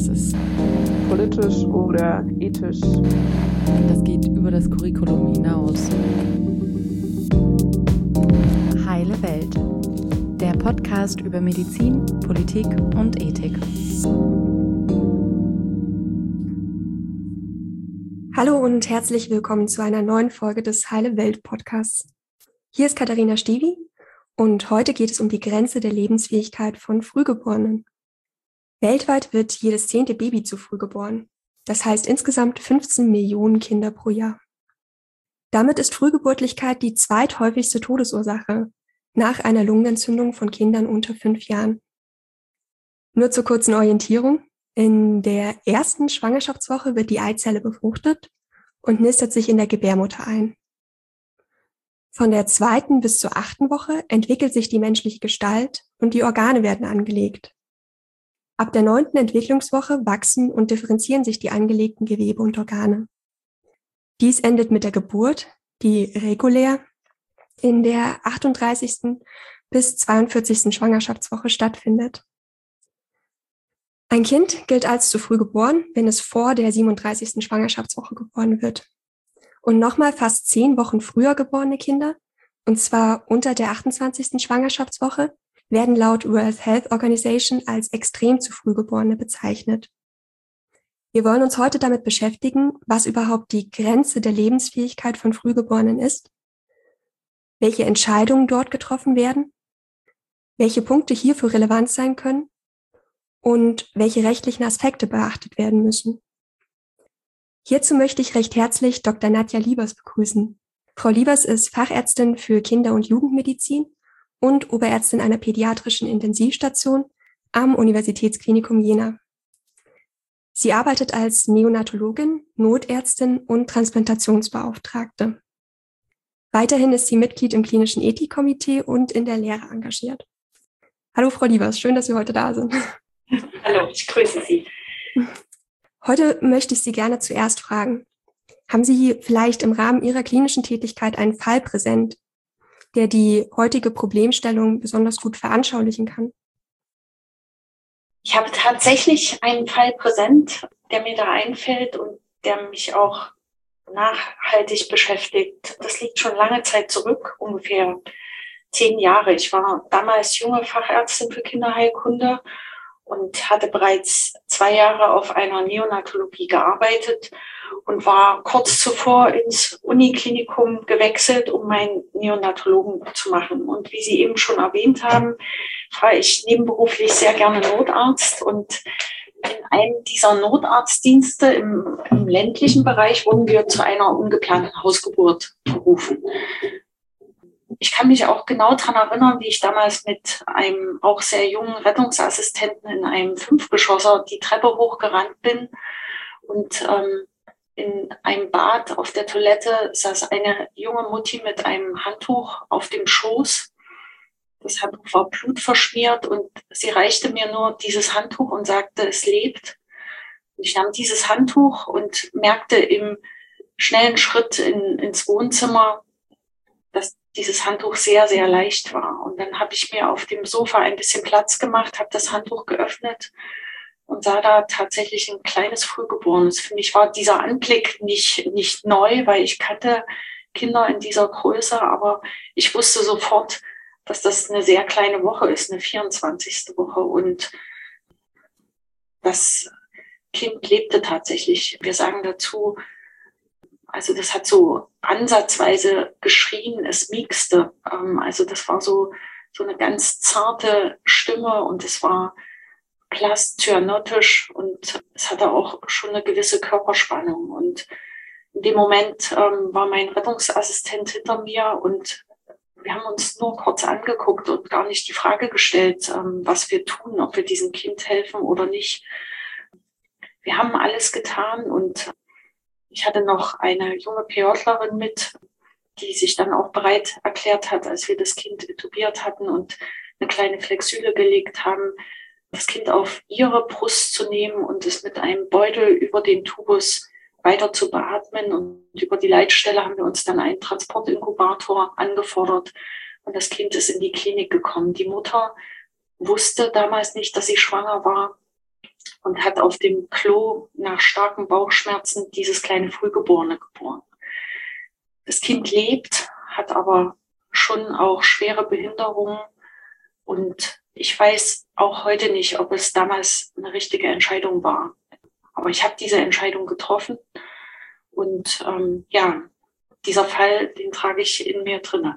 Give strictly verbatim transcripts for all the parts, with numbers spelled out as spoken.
Das ist politisch oder ethisch. Das geht über das Curriculum hinaus. Heile Welt. Der Podcast über Medizin, Politik und Ethik. Hallo und herzlich willkommen zu einer neuen Folge des Heile Welt Podcasts. Hier ist Katharina Stiewi und heute geht es um die Grenze der Lebensfähigkeit von Frühgeborenen. Weltweit wird jedes zehnte Baby zu früh geboren. Das heißt insgesamt fünfzehn Millionen Kinder pro Jahr. Damit ist Frühgeburtlichkeit die zweithäufigste Todesursache nach einer Lungenentzündung von Kindern unter fünf Jahren. Nur zur kurzen Orientierung. In der ersten Schwangerschaftswoche wird die Eizelle befruchtet und nistet sich in der Gebärmutter ein. Von der zweiten bis zur achten Woche entwickelt sich die menschliche Gestalt und die Organe werden angelegt. Ab der neunten Entwicklungswoche wachsen und differenzieren sich die angelegten Gewebe und Organe. Dies endet mit der Geburt, die regulär in der achtunddreißigsten bis zweiundvierzigsten Schwangerschaftswoche stattfindet. Ein Kind gilt als zu früh geboren, wenn es vor der siebenunddreißigsten Schwangerschaftswoche geboren wird. Und nochmal fast zehn Wochen früher geborene Kinder, und zwar unter der achtundzwanzigsten Schwangerschaftswoche, werden laut World Health Organization als extrem zu früh Geborene bezeichnet. Wir wollen uns heute damit beschäftigen, was überhaupt die Grenze der Lebensfähigkeit von Frühgeborenen ist, welche Entscheidungen dort getroffen werden, welche Punkte hierfür relevant sein können und welche rechtlichen Aspekte beachtet werden müssen. Hierzu möchte ich recht herzlich Doktor Nadja Liebers begrüßen. Frau Liebers ist Fachärztin für Kinder- und Jugendmedizin und Oberärztin einer pädiatrischen Intensivstation am Universitätsklinikum Jena. Sie arbeitet als Neonatologin, Notärztin und Transplantationsbeauftragte. Weiterhin ist sie Mitglied im klinischen Ethikkomitee und in der Lehre engagiert. Hallo Frau Liebers, schön, dass Sie heute da sind. Hallo, ich grüße Sie. Heute möchte ich Sie gerne zuerst fragen, haben Sie vielleicht im Rahmen Ihrer klinischen Tätigkeit einen Fall präsent, der die heutige Problemstellung besonders gut veranschaulichen kann? Ich habe tatsächlich einen Fall präsent, der mir da einfällt und der mich auch nachhaltig beschäftigt. Das liegt schon lange Zeit zurück, ungefähr zehn Jahre. Ich war damals junge Fachärztin für Kinderheilkunde und hatte bereits zwei Jahre auf einer Neonatologie gearbeitet und war kurz zuvor ins Uniklinikum gewechselt, um meinen Neonatologen zu machen. Und wie Sie eben schon erwähnt haben, war ich nebenberuflich sehr gerne Notarzt. Und in einem dieser Notarztdienste im, im ländlichen Bereich wurden wir zu einer ungeplanten Hausgeburt berufen. Ich kann mich auch genau daran erinnern, wie ich damals mit einem auch sehr jungen Rettungsassistenten in einem Fünfgeschosser die Treppe hochgerannt bin und ähm, in einem Bad auf der Toilette saß eine junge Mutti mit einem Handtuch auf dem Schoß. Das Handtuch war blutverschmiert und sie reichte mir nur dieses Handtuch und sagte, es lebt. Und ich nahm dieses Handtuch und merkte im schnellen Schritt in, ins Wohnzimmer, dass dieses Handtuch sehr, sehr leicht war. Und dann habe ich mir auf dem Sofa ein bisschen Platz gemacht, habe das Handtuch geöffnet und sah da tatsächlich ein kleines Frühgeborenes. Für mich war dieser Anblick nicht, nicht neu, weil ich kannte Kinder in dieser Größe, aber ich wusste sofort, dass das eine sehr kleine Woche ist, eine vierundzwanzigste Woche. Und das Kind lebte tatsächlich. Wir sagen dazu, also das hat so ansatzweise geschrien, es miexte. Also das war so, so eine ganz zarte Stimme und es war blass, cyanotisch und es hatte auch schon eine gewisse Körperspannung. Und in dem Moment ähm, war mein Rettungsassistent hinter mir und wir haben uns nur kurz angeguckt und gar nicht die Frage gestellt, ähm, was wir tun, ob wir diesem Kind helfen oder nicht. Wir haben alles getan und ich hatte noch eine junge PJlerin mit, die sich dann auch bereit erklärt hat, als wir das Kind intubiert hatten und eine kleine Flexüle gelegt haben, das Kind auf ihre Brust zu nehmen und es mit einem Beutel über den Tubus weiter zu beatmen. Und über die Leitstelle haben wir uns dann einen Transportinkubator angefordert und das Kind ist in die Klinik gekommen. Die Mutter wusste damals nicht, dass sie schwanger war. und hat auf dem Klo nach starken Bauchschmerzen dieses kleine Frühgeborene geboren. Das Kind lebt, hat aber schon auch schwere Behinderungen und ich weiß auch heute nicht, ob es damals eine richtige Entscheidung war. Aber ich habe diese Entscheidung getroffen und ähm, ja, dieser Fall, den trage ich in mir drinne.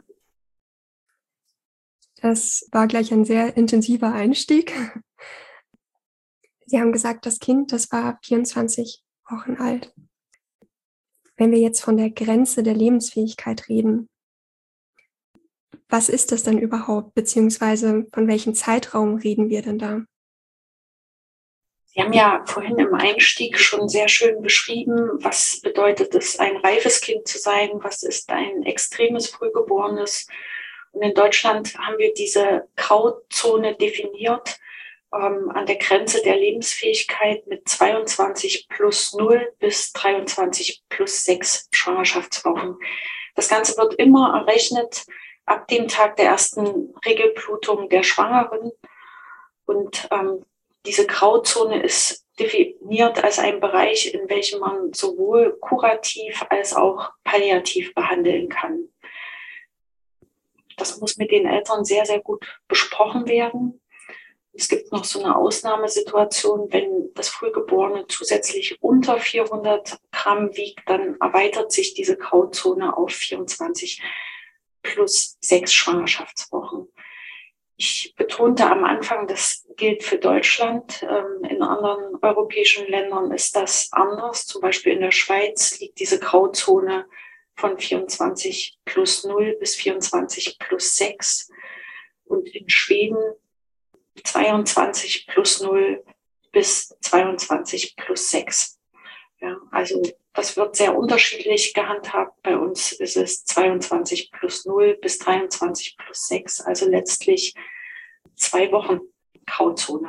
Das war gleich ein sehr intensiver Einstieg. Sie haben gesagt, das Kind, das war vierundzwanzig Wochen alt. Wenn wir jetzt von der Grenze der Lebensfähigkeit reden, was ist das denn überhaupt, beziehungsweise von welchem Zeitraum reden wir denn da? Sie haben ja vorhin im Einstieg schon sehr schön beschrieben, was bedeutet es, ein reifes Kind zu sein, was ist ein extremes Frühgeborenes. Und in Deutschland haben wir diese Grauzone definiert, ähm, an der Grenze der Lebensfähigkeit mit zweiundzwanzig plus null bis dreiundzwanzig plus sechs Schwangerschaftswochen. Das Ganze wird immer errechnet ab dem Tag der ersten Regelblutung der Schwangeren. Und ähm, diese Grauzone ist definiert als ein Bereich, in welchem man sowohl kurativ als auch palliativ behandeln kann. Das muss mit den Eltern sehr, sehr gut besprochen werden. Es gibt noch so eine Ausnahmesituation, wenn das Frühgeborene zusätzlich unter vierhundert Gramm wiegt, dann erweitert sich diese Grauzone auf vierundzwanzig plus sechs Schwangerschaftswochen. Ich betonte am Anfang, das gilt für Deutschland. In anderen europäischen Ländern ist das anders. Zum Beispiel in der Schweiz liegt diese Grauzone von vierundzwanzig plus null bis vierundzwanzig plus sechs. Und in Schweden zweiundzwanzig plus null bis zweiundzwanzig plus sechs. Ja, also das wird sehr unterschiedlich gehandhabt. Bei uns ist es zweiundzwanzig plus null bis dreiundzwanzig plus sechs, also letztlich zwei Wochen Grauzone.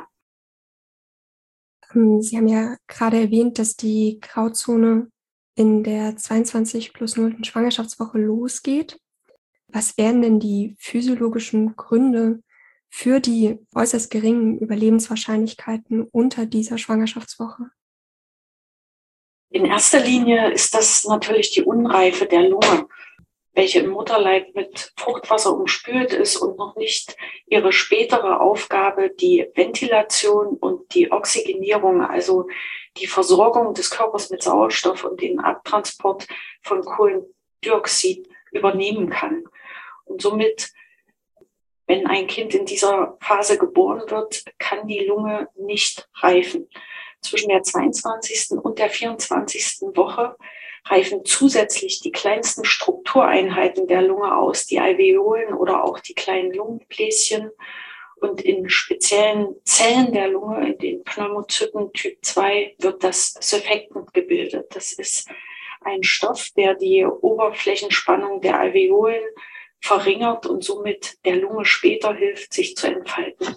Sie haben ja gerade erwähnt, dass die Grauzone in der zweiundzwanzig plus null Schwangerschaftswoche losgeht. Was wären denn die physiologischen Gründe für die äußerst geringen Überlebenswahrscheinlichkeiten unter dieser Schwangerschaftswoche? In erster Linie ist das natürlich die Unreife der Lunge, welche im Mutterleib mit Fruchtwasser umspült ist und noch nicht ihre spätere Aufgabe, die Ventilation und die Oxygenierung, also die Versorgung des Körpers mit Sauerstoff und den Abtransport von Kohlendioxid übernehmen kann. Und somit, wenn ein Kind in dieser Phase geboren wird, kann die Lunge nicht reifen. Zwischen der zweiundzwanzigsten und der vierundzwanzigsten Woche reifen zusätzlich die kleinsten Struktureinheiten der Lunge aus, die Alveolen oder auch die kleinen Lungenbläschen. Und in speziellen Zellen der Lunge, in den Pneumozyten Typ zwei, wird das Surfactant gebildet. Das ist ein Stoff, der die Oberflächenspannung der Alveolen verringert und somit der Lunge später hilft, sich zu entfalten.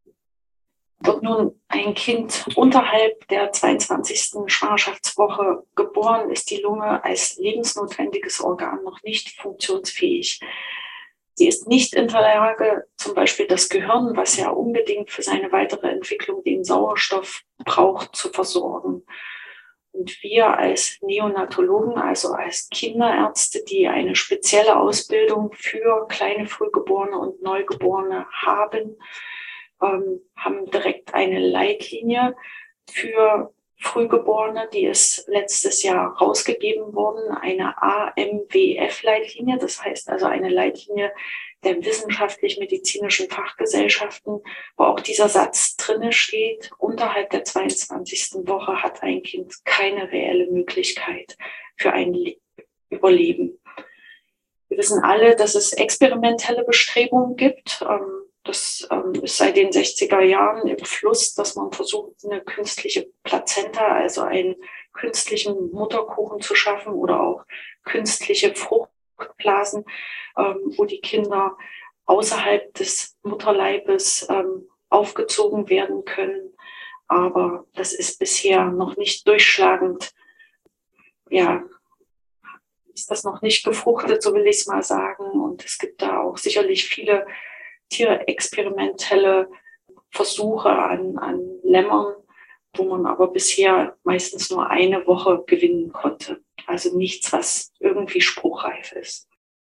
Wird nun ein Kind unterhalb der zweiundzwanzigsten Schwangerschaftswoche geboren, ist die Lunge als lebensnotwendiges Organ noch nicht funktionsfähig. Sie ist nicht in der Lage, zum Beispiel das Gehirn, was ja unbedingt für seine weitere Entwicklung den Sauerstoff braucht, zu versorgen. Und wir als Neonatologen, also als Kinderärzte, die eine spezielle Ausbildung für kleine Frühgeborene und Neugeborene haben, ähm, haben direkt eine Leitlinie für Frühgeborene, die ist letztes Jahr rausgegeben worden, eine A M W F-Leitlinie, das heißt also eine Leitlinie der wissenschaftlich-medizinischen Fachgesellschaften, wo auch dieser Satz drinne steht: Unterhalb der zweiundzwanzigsten Woche hat ein Kind keine reelle Möglichkeit für ein Le- Überleben. Wir wissen alle, dass es experimentelle Bestrebungen gibt. Das ist seit den sechziger Jahren im Fluss, dass man versucht, eine künstliche Plazenta, also einen künstlichen Mutterkuchen zu schaffen oder auch künstliche Fruchtblasen, wo die Kinder außerhalb des Mutterleibes aufgezogen werden können. Aber das ist bisher noch nicht durchschlagend, ja, ist das noch nicht gefruchtet, so will ich es mal sagen. Und es gibt da auch sicherlich viele tierexperimentelle Versuche an, an Lämmern, wo man aber bisher meistens nur eine Woche gewinnen konnte. Also nichts, was irgendwie spruchreif ist.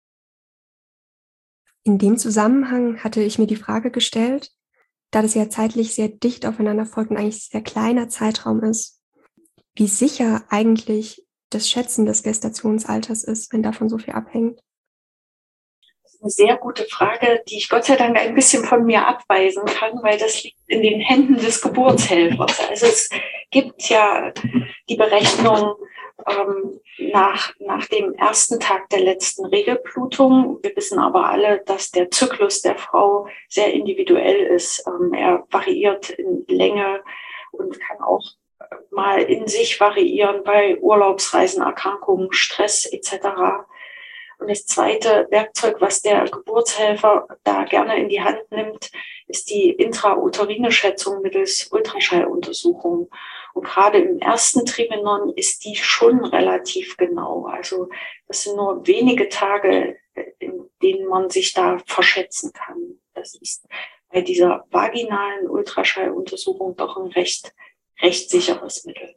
In dem Zusammenhang hatte ich mir die Frage gestellt, da das ja zeitlich sehr dicht aufeinander folgt und eigentlich ein sehr kleiner Zeitraum ist, wie sicher eigentlich das Schätzen des Gestationsalters ist, wenn davon so viel abhängt. Das ist eine sehr gute Frage, die ich Gott sei Dank ein bisschen von mir abweisen kann, weil das liegt in den Händen des Geburtshelfers. Also es gibt ja die Berechnung ähm, nach, nach dem ersten Tag der letzten Regelblutung. Wir wissen aber alle, dass der Zyklus der Frau sehr individuell ist. Ähm, er variiert in Länge und kann auch mal in sich variieren bei Urlaubsreisen, Erkrankungen, Stress et cetera. Und das zweite Werkzeug, was der Geburtshelfer da gerne in die Hand nimmt, ist die intrauterine Schätzung mittels Ultraschalluntersuchung. Und gerade im ersten Trimenon ist die schon relativ genau. Also das sind nur wenige Tage, in denen man sich da verschätzen kann. Das ist bei dieser vaginalen Ultraschalluntersuchung doch ein recht, recht sicheres Mittel.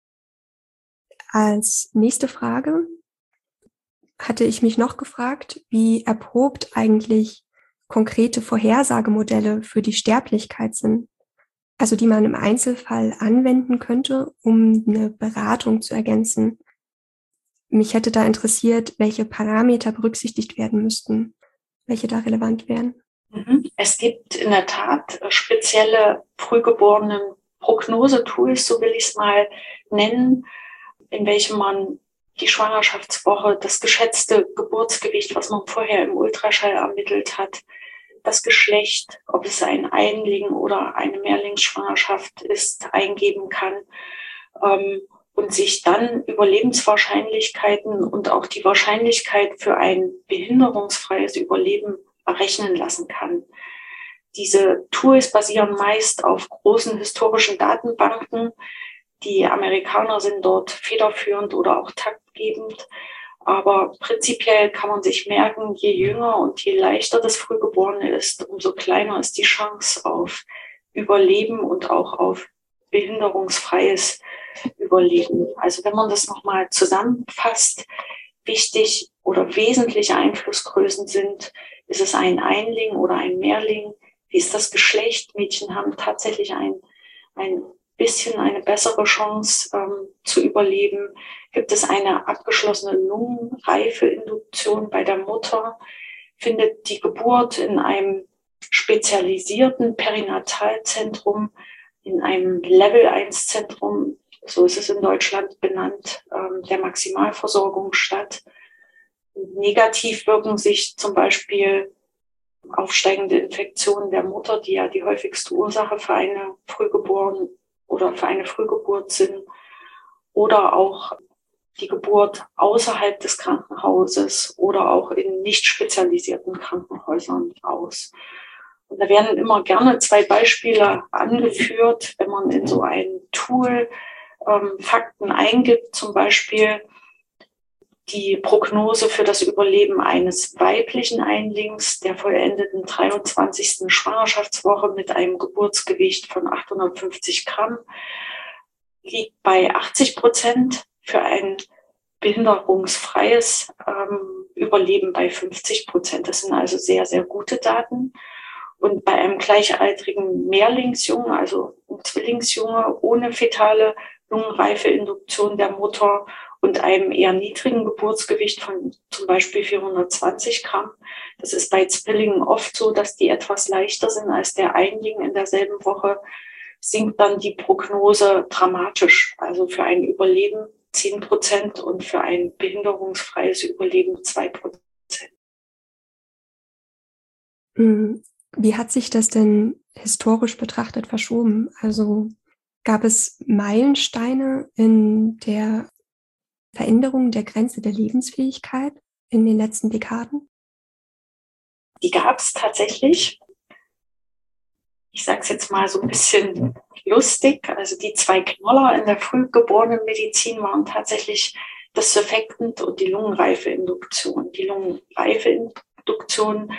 Als nächste Frage hatte ich mich noch gefragt, wie erprobt eigentlich konkrete Vorhersagemodelle für die Sterblichkeit sind, also die man im Einzelfall anwenden könnte, um eine Beratung zu ergänzen. Mich hätte da interessiert, welche Parameter berücksichtigt werden müssten, welche da relevant wären. Es gibt in der Tat spezielle frühgeborenen Prognosetools, so will ich es mal nennen, in welchem man die Schwangerschaftswoche, das geschätzte Geburtsgewicht, was man vorher im Ultraschall ermittelt hat, das Geschlecht, ob es ein Einling oder eine Mehrlingsschwangerschaft ist, eingeben kann ähm, und sich dann Überlebenswahrscheinlichkeiten und auch die Wahrscheinlichkeit für ein behinderungsfreies Überleben errechnen lassen kann. Diese Tools basieren meist auf großen historischen Datenbanken. Die Amerikaner sind dort federführend oder auch taktgebend. Aber prinzipiell kann man sich merken, je jünger und je leichter das Frühgeborene ist, umso kleiner ist die Chance auf Überleben und auch auf behinderungsfreies Überleben. Also wenn man das nochmal zusammenfasst, wichtig oder wesentliche Einflussgrößen sind, ist es ein Einling oder ein Mehrling? Wie ist das Geschlecht? Mädchen haben tatsächlich ein, ein bisschen eine bessere Chance ähm, zu überleben. Gibt es eine abgeschlossene Lungenreifeinduktion bei der Mutter? Findet die Geburt in einem spezialisierten Perinatalzentrum, in einem Level eins Zentrum, so ist es in Deutschland benannt, ähm, der Maximalversorgung statt? Negativ wirken sich zum Beispiel aufsteigende Infektionen der Mutter, die ja die häufigste Ursache für eine Frühgeborene oder für eine Frühgeburt sind, oder auch die Geburt außerhalb des Krankenhauses oder auch in nicht spezialisierten Krankenhäusern aus. Und da werden immer gerne zwei Beispiele angeführt, wenn man in so ein Tool ähm, Fakten eingibt, zum Beispiel die Prognose für das Überleben eines weiblichen Einlings der vollendeten dreiundzwanzigsten Schwangerschaftswoche mit einem Geburtsgewicht von achthundertfünfzig Gramm liegt bei achtzig Prozent, für ein behinderungsfreies ähm, Überleben bei fünfzig Prozent. Das sind also sehr, sehr gute Daten. Und bei einem gleichaltrigen Mehrlingsjungen, also einem Zwillingsjunge ohne fetale Lungenreifeinduktion der Mutter und einem eher niedrigen Geburtsgewicht von zum Beispiel vierhundertzwanzig Gramm. Das ist bei Zwillingen oft so, dass die etwas leichter sind als der Einling in derselben Woche, sinkt dann die Prognose dramatisch. Also für ein Überleben zehn Prozent und für ein behinderungsfreies Überleben zwei Prozent. Wie hat sich das denn historisch betrachtet verschoben? Also gab es Meilensteine in der Veränderung der Grenze der Lebensfähigkeit in den letzten Dekaden? Die gab es tatsächlich. Ich sage es jetzt mal so ein bisschen lustig. Also die zwei Knoller in der frühgeborenen Medizin waren tatsächlich das Surfactant und die Lungenreifeinduktion. Die Lungenreifeinduktion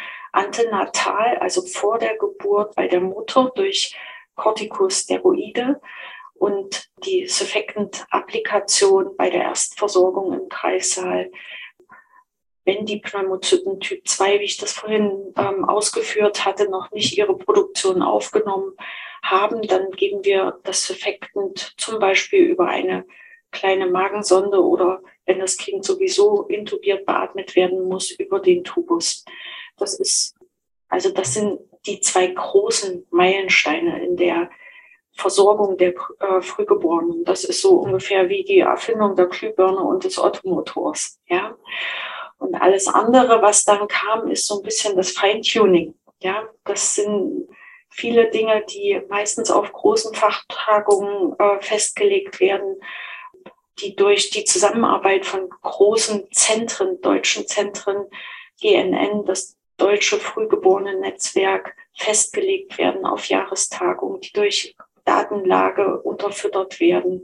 antenatal, also vor der Geburt bei der Mutter durch Corticosteroide, und die Surfactant-Applikation bei der Erstversorgung im Kreissaal. Wenn die Pneumozyten Typ zwei, wie ich das vorhin ähm, ausgeführt hatte, noch nicht ihre Produktion aufgenommen haben, dann geben wir das Surfactant zum Beispiel über eine kleine Magensonde oder wenn das Kind sowieso intubiert beatmet werden muss, über den Tubus. Das ist, also das sind die zwei großen Meilensteine in der Versorgung der äh, Frühgeborenen. Das ist so ungefähr wie die Erfindung der Glühbirne und des Ottomotors, ja. Und alles andere, was dann kam, ist so ein bisschen das Feintuning. Ja, das sind viele Dinge, die meistens auf großen Fachtagungen äh, festgelegt werden, die durch die Zusammenarbeit von großen Zentren, deutschen Zentren, G N N, das Deutsche Frühgeborenen-Netzwerk, festgelegt werden auf Jahrestagungen, die durch Datenlage unterfüttert werden,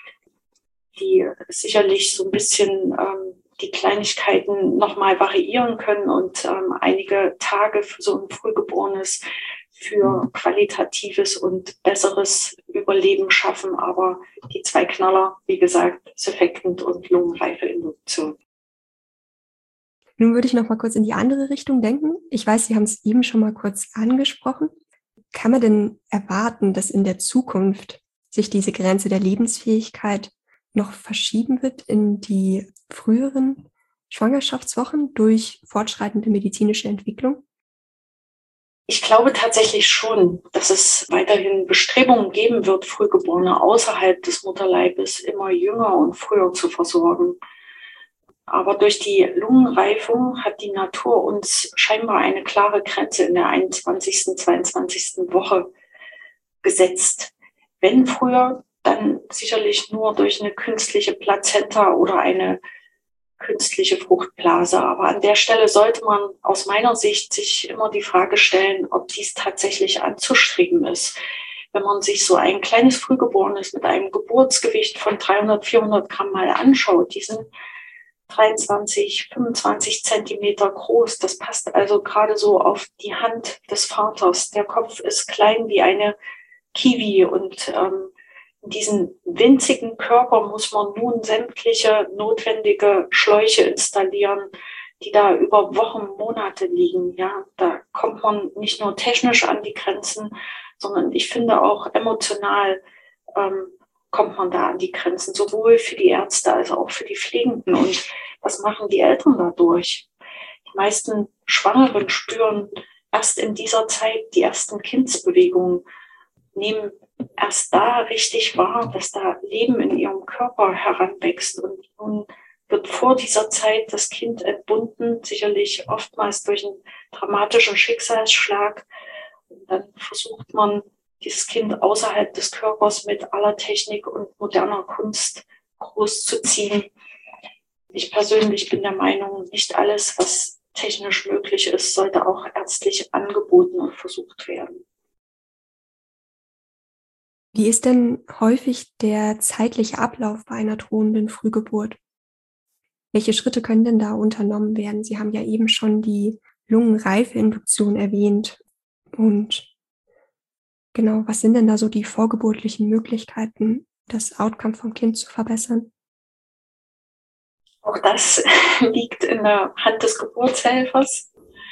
die sicherlich so ein bisschen ähm, die Kleinigkeiten nochmal variieren können und ähm, einige Tage für so ein Frühgeborenes für qualitatives und besseres Überleben schaffen. Aber die zwei Knaller, wie gesagt, Surfactant und Lungenreifeinduktion. Nun würde ich noch mal kurz in die andere Richtung denken. Ich weiß, Sie haben es eben schon mal kurz angesprochen. Kann man denn erwarten, dass in der Zukunft sich diese Grenze der Lebensfähigkeit noch verschieben wird in die früheren Schwangerschaftswochen durch fortschreitende medizinische Entwicklung? Ich glaube tatsächlich schon, dass es weiterhin Bestrebungen geben wird, Frühgeborene außerhalb des Mutterleibes immer jünger und früher zu versorgen. Aber durch die Lungenreifung hat die Natur uns scheinbar eine klare Grenze in der einundzwanzigsten, zweiundzwanzigsten Woche gesetzt. Wenn früher, dann sicherlich nur durch eine künstliche Plazenta oder eine künstliche Fruchtblase. Aber an der Stelle sollte man aus meiner Sicht sich immer die Frage stellen, ob dies tatsächlich anzustreben ist. Wenn man sich so ein kleines Frühgeborenes mit einem Geburtsgewicht von dreihundert, vierhundert Gramm mal anschaut, die sind dreiundzwanzig, fünfundzwanzig Zentimeter groß. Das passt also gerade so auf die Hand des Vaters. Der Kopf ist klein wie eine Kiwi und ähm, in diesen winzigen Körper muss man nun sämtliche notwendige Schläuche installieren, die da über Wochen, Monate liegen. Ja, da kommt man nicht nur technisch an die Grenzen, sondern ich finde auch emotional ähm, kommt man da an die Grenzen, sowohl für die Ärzte als auch für die Pflegenden. Und was machen die Eltern dadurch? Die meisten Schwangeren spüren erst in dieser Zeit die ersten Kindsbewegungen, nehmen erst da richtig wahr, dass da Leben in ihrem Körper heranwächst. Und nun wird vor dieser Zeit das Kind entbunden, sicherlich oftmals durch einen dramatischen Schicksalsschlag. Und dann versucht man, dieses Kind außerhalb des Körpers mit aller Technik und moderner Kunst großzuziehen. Ich persönlich bin der Meinung, nicht alles, was technisch möglich ist, sollte auch ärztlich angeboten und versucht werden. Wie ist denn häufig der zeitliche Ablauf bei einer drohenden Frühgeburt? Welche Schritte können denn da unternommen werden? Sie haben ja eben schon die Lungenreifeinduktion erwähnt. Und genau, was sind denn da so die vorgeburtlichen Möglichkeiten, das Outcome vom Kind zu verbessern? Auch das liegt in der Hand des Geburtshelfers.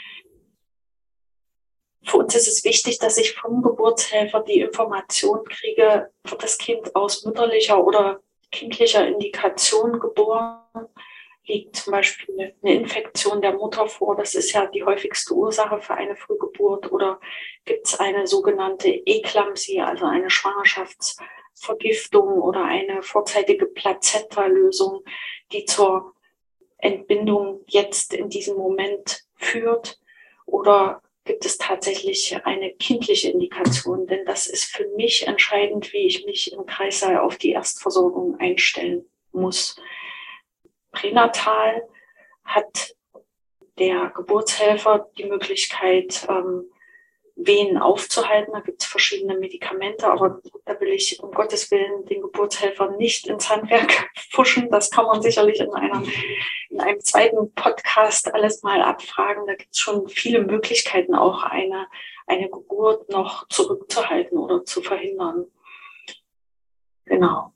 Für uns ist es wichtig, dass ich vom Geburtshelfer die Information kriege, wird das Kind aus mütterlicher oder kindlicher Indikation geboren, liegt zum Beispiel eine Infektion der Mutter vor, das ist ja die häufigste Ursache für eine Frühgeburt, oder gibt es eine sogenannte Eklampsie, also eine Schwangerschaftsvergiftung oder eine vorzeitige Plazenta-Lösung, die zur Entbindung jetzt in diesem Moment führt, oder gibt es tatsächlich eine kindliche Indikation? Denn das ist für mich entscheidend, wie ich mich im Kreissaal auf die Erstversorgung einstellen muss. Pränatal hat der Geburtshelfer die Möglichkeit, ähm, Wehen aufzuhalten. Da gibt es verschiedene Medikamente, aber da will ich um Gottes Willen den Geburtshelfer nicht ins Handwerk pfuschen. Das kann man sicherlich in, einer, in einem zweiten Podcast alles mal abfragen. Da gibt es schon viele Möglichkeiten, auch eine, eine Geburt noch zurückzuhalten oder zu verhindern. Genau.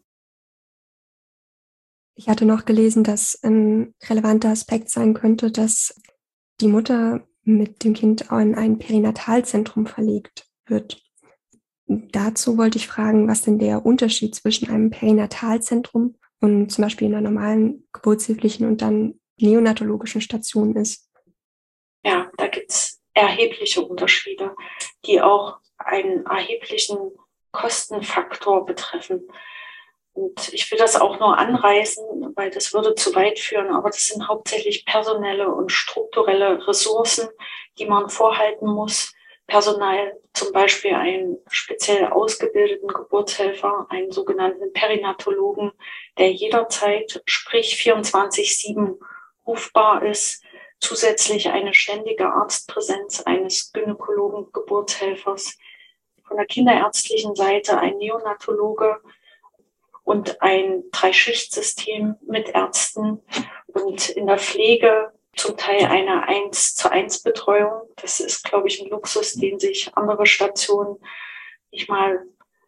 Ich hatte noch gelesen, dass ein relevanter Aspekt sein könnte, dass die Mutter mit dem Kind in ein Perinatalzentrum verlegt wird. Dazu wollte ich fragen, was denn der Unterschied zwischen einem Perinatalzentrum und zum Beispiel einer normalen geburtshilflichen und dann neonatologischen Station ist. Ja, da gibt es erhebliche Unterschiede, die auch einen erheblichen Kostenfaktor betreffen. Und ich will das auch nur anreißen, weil das würde zu weit führen, aber das sind hauptsächlich personelle und strukturelle Ressourcen, die man vorhalten muss. Personal, zum Beispiel einen speziell ausgebildeten Geburtshelfer, einen sogenannten Perinatologen, der jederzeit, sprich vierundzwanzig sieben rufbar ist. Zusätzlich eine ständige Arztpräsenz eines Gynäkologen, Geburtshelfers. Von der kinderärztlichen Seite ein Neonatologe und ein Drei-Schicht-System mit Ärzten und in der Pflege zum Teil eine eins zu eins Betreuung. Das ist, glaube ich, ein Luxus, den sich andere Stationen nicht mal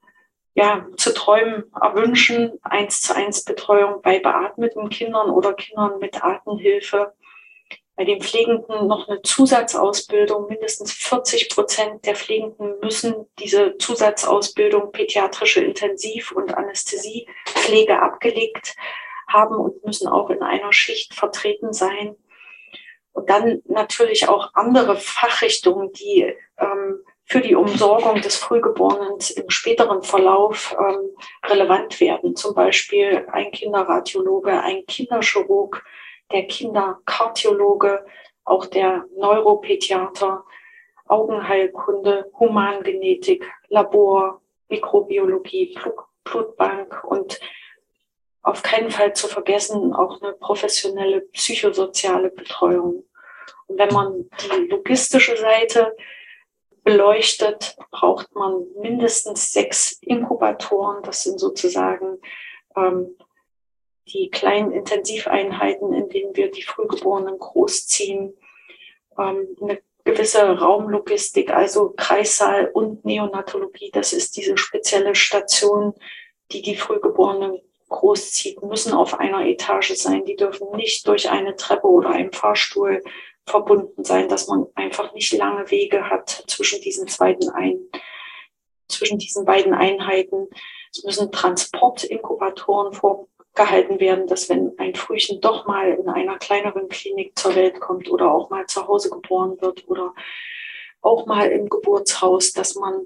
ja, zu träumen erwünschen. eins zu eins Betreuung bei beatmeten Kindern oder Kindern mit Atemhilfe. Bei den Pflegenden noch eine Zusatzausbildung. Mindestens vierzig Prozent der Pflegenden müssen diese Zusatzausbildung pädiatrische Intensiv- und Anästhesiepflege abgelegt haben und müssen auch in einer Schicht vertreten sein. Und dann natürlich auch andere Fachrichtungen, die ähm, für die Umsorgung des Frühgeborenen im späteren Verlauf ähm, relevant werden. Zum Beispiel ein Kinderradiologe, ein Kinderchirurg, der Kinderkardiologe, auch der Neuropädiater, Augenheilkunde, Humangenetik, Labor, Mikrobiologie, Blutbank und auf keinen Fall zu vergessen auch eine professionelle psychosoziale Betreuung. Und wenn man die logistische Seite beleuchtet, braucht man mindestens sechs Inkubatoren. Das sind sozusagen ähm, die kleinen Intensiveinheiten, in denen wir die Frühgeborenen großziehen, ähm, eine gewisse Raumlogistik, also Kreissaal und Neonatologie. Das ist diese spezielle Station, die die Frühgeborenen großzieht, müssen auf einer Etage sein. Die dürfen nicht durch eine Treppe oder einen Fahrstuhl verbunden sein, dass man einfach nicht lange Wege hat zwischen diesen zweiten ein, zwischen diesen beiden Einheiten. Es müssen Transportinkubatoren vorgehalten werden, dass wenn ein Frühchen doch mal in einer kleineren Klinik zur Welt kommt oder auch mal zu Hause geboren wird oder auch mal im Geburtshaus, dass man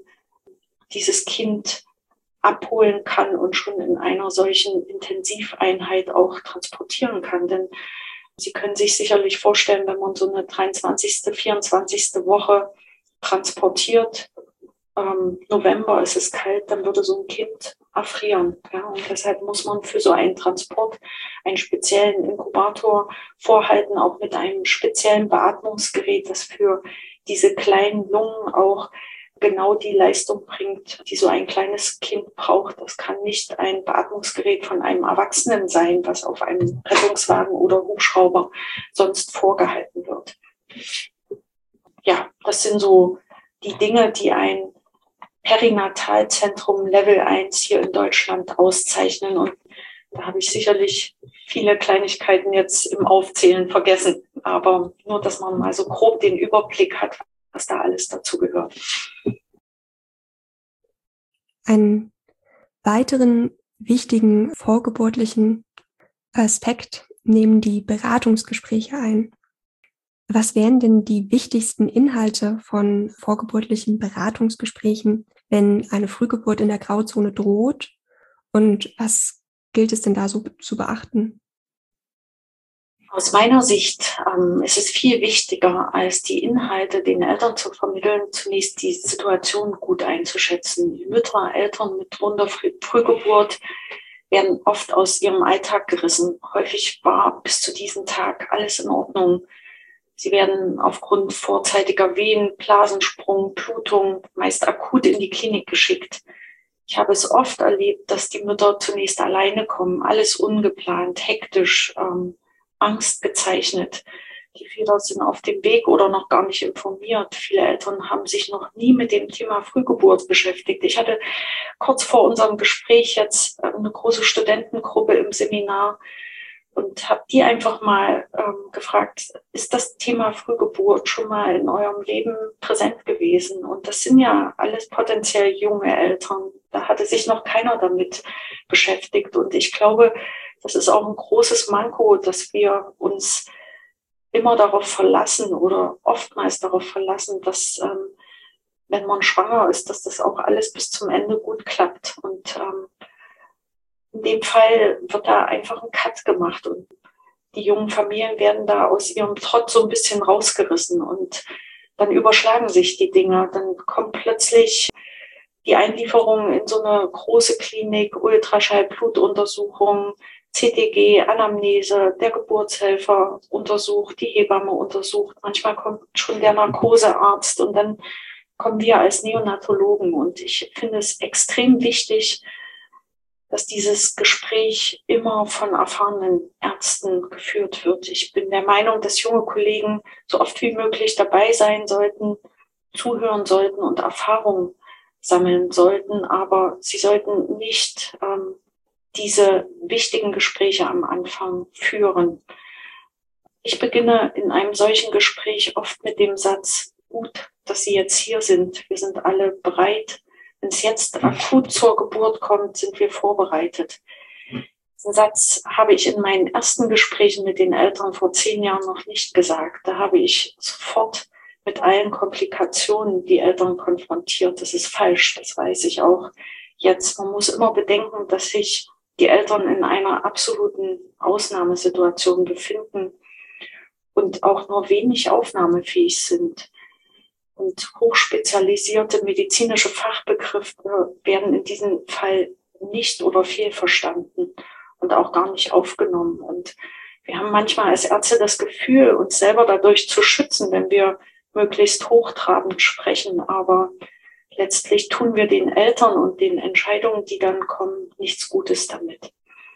dieses Kind abholen kann und schon in einer solchen Intensiveinheit auch transportieren kann. Denn Sie können sich sicherlich vorstellen, wenn man so eine dreiundzwanzigste, vierundzwanzigste Woche transportiert, ähm, November ist es kalt, dann würde so ein Kind erfrieren. Ja? Und deshalb muss man für so einen Transport einen speziellen Inkubator vorhalten, auch mit einem speziellen Beatmungsgerät, das für diese kleinen Lungen auch genau die Leistung bringt, die so ein kleines Kind braucht. Das kann nicht ein Beatmungsgerät von einem Erwachsenen sein, was auf einem Rettungswagen oder Hubschrauber sonst vorgehalten wird. Ja, das sind so die Dinge, die ein Perinatalzentrum Level eins hier in Deutschland auszeichnen. Und da habe ich sicherlich viele Kleinigkeiten jetzt im Aufzählen vergessen. Aber nur, dass man mal so grob den Überblick hat, was da alles dazu gehört. Einen weiteren wichtigen vorgeburtlichen Aspekt nehmen die Beratungsgespräche ein. Was wären denn die wichtigsten Inhalte von vorgeburtlichen Beratungsgesprächen, wenn eine Frühgeburt in der Grauzone droht? Und was gilt es denn da so zu beachten? Aus meiner Sicht ähm, ist es viel wichtiger, als die Inhalte den Eltern zu vermitteln, zunächst die Situation gut einzuschätzen. Die Mütter, Eltern mit drohender Frühgeburt werden oft aus ihrem Alltag gerissen. Häufig war bis zu diesem Tag alles in Ordnung. Sie werden aufgrund vorzeitiger Wehen, Blasensprung, Blutung meist akut in die Klinik geschickt. Ich habe es oft erlebt, dass die Mütter zunächst alleine kommen, alles ungeplant, hektisch, ähm, Angst gezeichnet. Die Väter sind auf dem Weg oder noch gar nicht informiert. Viele Eltern haben sich noch nie mit dem Thema Frühgeburt beschäftigt. Ich hatte kurz vor unserem Gespräch jetzt eine große Studentengruppe im Seminar und habe die einfach mal ähm, gefragt, ist das Thema Frühgeburt schon mal in eurem Leben präsent gewesen? Und das sind ja alles potenziell junge Eltern. Da hatte sich noch keiner damit beschäftigt. Und ich glaube, das ist auch ein großes Manko, dass wir uns immer darauf verlassen oder oftmals darauf verlassen, dass ähm, wenn man schwanger ist, dass das auch alles bis zum Ende gut klappt. Und ähm, in dem Fall wird da einfach ein Cut gemacht und die jungen Familien werden da aus ihrem Trott so ein bisschen rausgerissen und dann überschlagen sich die Dinge. Dann kommt plötzlich die Einlieferung in so eine große Klinik, Ultraschall, Blutuntersuchung, C T G, Anamnese, der Geburtshelfer untersucht, die Hebamme untersucht. Manchmal kommt schon der Narkosearzt und dann kommen wir als Neonatologen. Und ich finde es extrem wichtig, dass dieses Gespräch immer von erfahrenen Ärzten geführt wird. Ich bin der Meinung, dass junge Kollegen so oft wie möglich dabei sein sollten, zuhören sollten und Erfahrungen sammeln sollten, aber sie sollten nicht ähm, diese wichtigen Gespräche am Anfang führen. Ich beginne in einem solchen Gespräch oft mit dem Satz, gut, dass Sie jetzt hier sind. Wir sind alle bereit. Wenn es jetzt akut zur Geburt kommt, sind wir vorbereitet. Diesen Satz habe ich in meinen ersten Gesprächen mit den Eltern vor zehn Jahren noch nicht gesagt. Da habe ich sofort mit allen Komplikationen die Eltern konfrontiert. Das ist falsch, das weiß ich auch jetzt. Man muss immer bedenken, dass sich die Eltern in einer absoluten Ausnahmesituation befinden und auch nur wenig aufnahmefähig sind. Und hochspezialisierte medizinische Fachbegriffe werden in diesem Fall nicht oder fehlverstanden und auch gar nicht aufgenommen. Und wir haben manchmal als Ärzte das Gefühl, uns selber dadurch zu schützen, wenn wir möglichst hochtrabend sprechen. Aber letztlich tun wir den Eltern und den Entscheidungen, die dann kommen, nichts Gutes damit.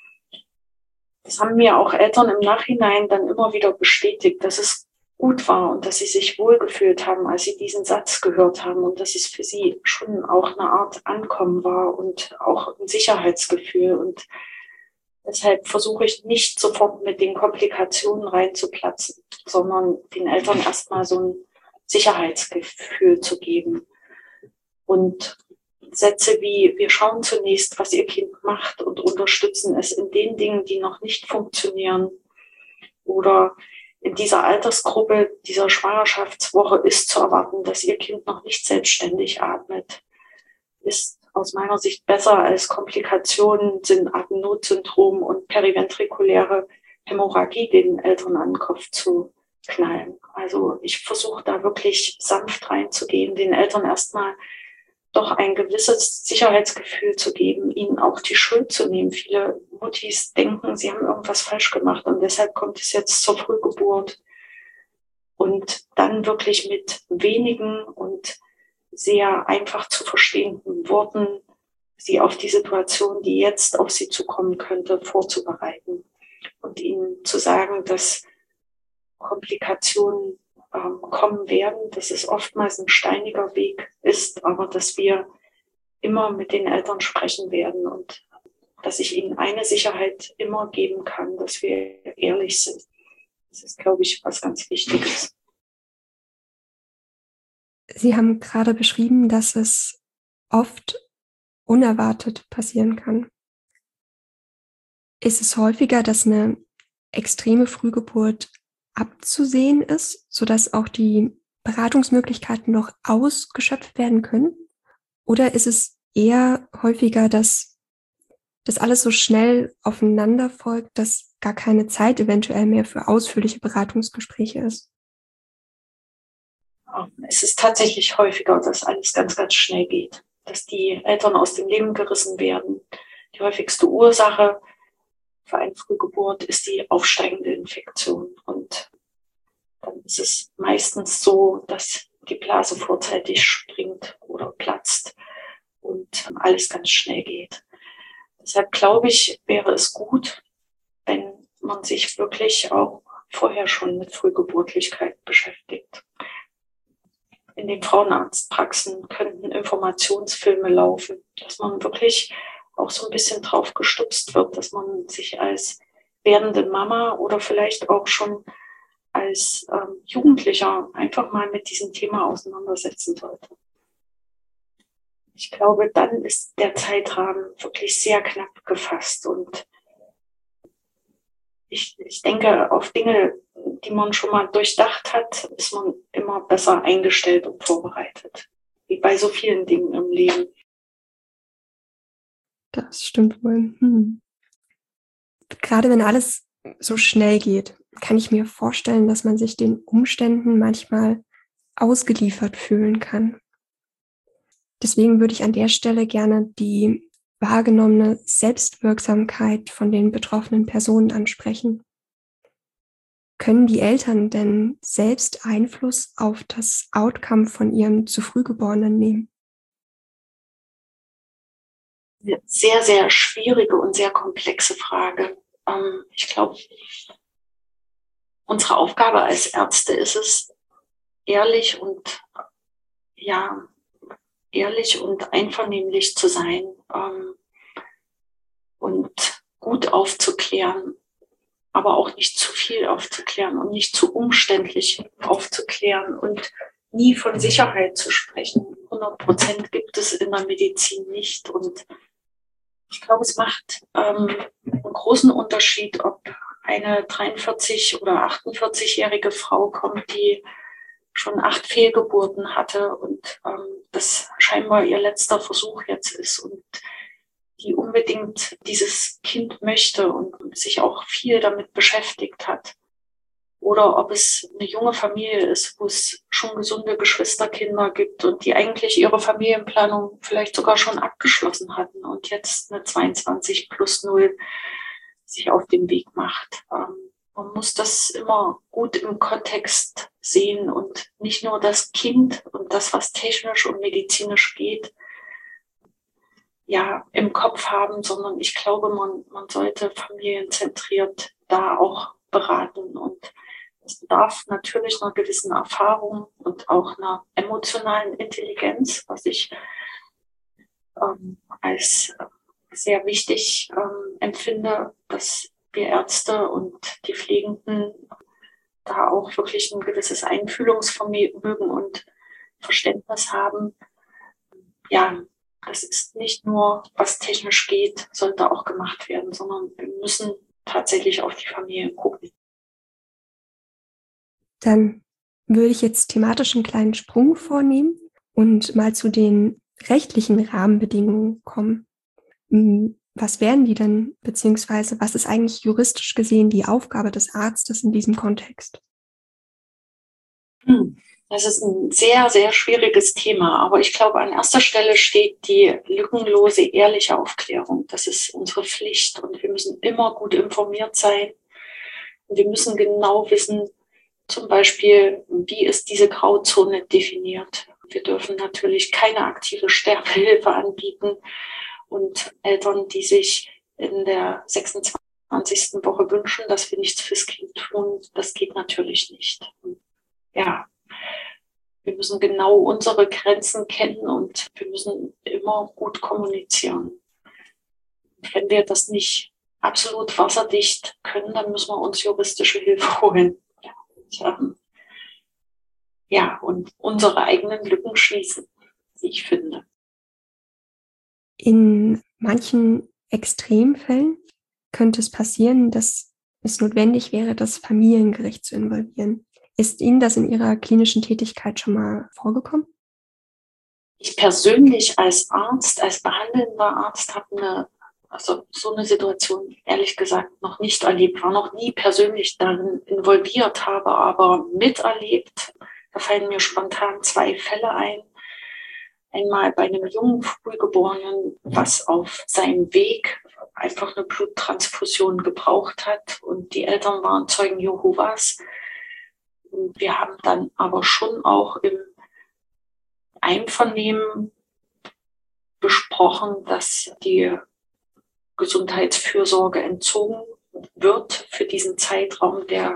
Das haben mir auch Eltern im Nachhinein dann immer wieder bestätigt, dass es gut war und dass sie sich wohlgefühlt haben, als sie diesen Satz gehört haben und dass es für sie schon auch eine Art Ankommen war und auch ein Sicherheitsgefühl. Und deshalb versuche ich nicht sofort mit den Komplikationen reinzuplatzen, sondern den Eltern erstmal so ein Sicherheitsgefühl zu geben. Und Sätze wie, wir schauen zunächst, was Ihr Kind macht und unterstützen es in den Dingen, die noch nicht funktionieren. Oder in dieser Altersgruppe, dieser Schwangerschaftswoche ist zu erwarten, dass Ihr Kind noch nicht selbstständig atmet. Ist aus meiner Sicht besser als Komplikationen sind Atemnotsyndrom und periventrikuläre Hämorrhagie den Eltern an den Kopf zu knallen. Also ich versuche da wirklich sanft reinzugehen, den Eltern erstmal doch ein gewisses Sicherheitsgefühl zu geben, ihnen auch die Schuld zu nehmen. Viele Muttis denken, sie haben irgendwas falsch gemacht und deshalb kommt es jetzt zur Frühgeburt. Und dann wirklich mit wenigen und sehr einfach zu verstehenden Worten sie auf die Situation, die jetzt auf sie zukommen könnte, vorzubereiten. Und ihnen zu sagen, dass Komplikationen ähm, kommen werden, dass es oftmals ein steiniger Weg ist, aber dass wir immer mit den Eltern sprechen werden und dass ich ihnen eine Sicherheit immer geben kann, dass wir ehrlich sind. Das ist, glaube ich, was ganz Wichtiges. Sie haben gerade beschrieben, dass es oft unerwartet passieren kann. Ist es häufiger, dass eine extreme Frühgeburt abzusehen ist, sodass auch die Beratungsmöglichkeiten noch ausgeschöpft werden können? Oder ist es eher häufiger, dass das alles so schnell aufeinander folgt, dass gar keine Zeit eventuell mehr für ausführliche Beratungsgespräche ist? Es ist tatsächlich häufiger, dass alles ganz, ganz schnell geht, dass die Eltern aus dem Leben gerissen werden. Die häufigste Ursache für eine Frühgeburt ist die aufsteigende Infektion. Und dann ist es meistens so, dass die Blase vorzeitig springt oder platzt und alles ganz schnell geht. Deshalb glaube ich, wäre es gut, wenn man sich wirklich auch vorher schon mit Frühgeburtlichkeit beschäftigt. In den Frauenarztpraxen könnten Informationsfilme laufen, dass man wirklich auch so ein bisschen drauf gestupst wird, dass man sich als werdende Mama oder vielleicht auch schon als ähm, Jugendlicher einfach mal mit diesem Thema auseinandersetzen sollte. Ich glaube, dann ist der Zeitrahmen wirklich sehr knapp gefasst und ich, ich denke, auf Dinge, die man schon mal durchdacht hat, ist man immer besser eingestellt und vorbereitet. Wie bei so vielen Dingen im Leben. Das stimmt wohl. Hm. Gerade wenn alles so schnell geht, kann ich mir vorstellen, dass man sich den Umständen manchmal ausgeliefert fühlen kann. Deswegen würde ich an der Stelle gerne die wahrgenommene Selbstwirksamkeit von den betroffenen Personen ansprechen. Können die Eltern denn selbst Einfluss auf das Outcome von ihrem zu früh Geborenen nehmen? Sehr, sehr schwierige und sehr komplexe Frage. Ähm, ich glaube, unsere Aufgabe als Ärzte ist es, ehrlich und ja, ehrlich und einvernehmlich zu sein ähm, und gut aufzuklären, aber auch nicht zu viel aufzuklären und nicht zu umständlich aufzuklären und nie von Sicherheit zu sprechen. hundert Prozent gibt es in der Medizin nicht und ich glaube, es macht ähm, einen großen Unterschied, ob eine dreiundvierzig- oder achtundvierzigjährige Frau kommt, die schon acht Fehlgeburten hatte und ähm, das scheinbar ihr letzter Versuch jetzt ist und die unbedingt dieses Kind möchte und sich auch viel damit beschäftigt hat. Oder ob es eine junge Familie ist, wo es schon gesunde Geschwisterkinder gibt und die eigentlich ihre Familienplanung vielleicht sogar schon abgeschlossen hatten und jetzt eine zweiundzwanzig plus null sich auf den Weg macht. Ähm, man muss das immer gut im Kontext sehen und nicht nur das Kind und das, was technisch und medizinisch geht, ja, im Kopf haben, sondern ich glaube, man, man sollte familienzentriert da auch beraten und es bedarf natürlich einer gewissen Erfahrung und auch einer emotionalen Intelligenz, was ich ähm, als sehr wichtig ähm, empfinde, dass wir Ärzte und die Pflegenden da auch wirklich ein gewisses Einfühlungsvermögen und Verständnis haben. Ja, das ist nicht nur, was technisch geht, sollte auch gemacht werden, sondern wir müssen tatsächlich auf die Familien gucken. Dann würde ich jetzt thematisch einen kleinen Sprung vornehmen und mal zu den rechtlichen Rahmenbedingungen kommen. Was wären die denn, beziehungsweise was ist eigentlich juristisch gesehen die Aufgabe des Arztes in diesem Kontext? Das ist ein sehr, sehr schwieriges Thema, aber ich glaube, an erster Stelle steht die lückenlose, ehrliche Aufklärung. Das ist unsere Pflicht und wir müssen immer gut informiert sein. Und wir müssen genau wissen, zum Beispiel, wie ist diese Grauzone definiert. Wir dürfen natürlich keine aktive Sterbehilfe anbieten und Eltern, die sich in der sechsundzwanzigsten Woche wünschen, dass wir nichts fürs Kind tun, das geht natürlich nicht. Ja, wir müssen genau unsere Grenzen kennen und wir müssen immer gut kommunizieren. Und wenn wir das nicht absolut wasserdicht können, dann müssen wir uns juristische Hilfe holen. Und, ähm, ja, und unsere eigenen Lücken schließen, wie ich finde. In manchen Extremfällen könnte es passieren, dass es notwendig wäre, das Familiengericht zu involvieren. Ist Ihnen das in Ihrer klinischen Tätigkeit schon mal vorgekommen? Ich persönlich als Arzt, als behandelnder Arzt habe eine, also so eine Situation ehrlich gesagt noch nicht erlebt, war noch nie persönlich darin involviert, habe aber miterlebt. Da fallen mir spontan zwei Fälle ein. Einmal bei einem jungen Frühgeborenen, was auf seinem Weg einfach eine Bluttransfusion gebraucht hat und die Eltern waren Zeugen Jehovas. Und wir haben dann aber schon auch im Einvernehmen besprochen, dass die Gesundheitsfürsorge entzogen wird für diesen Zeitraum der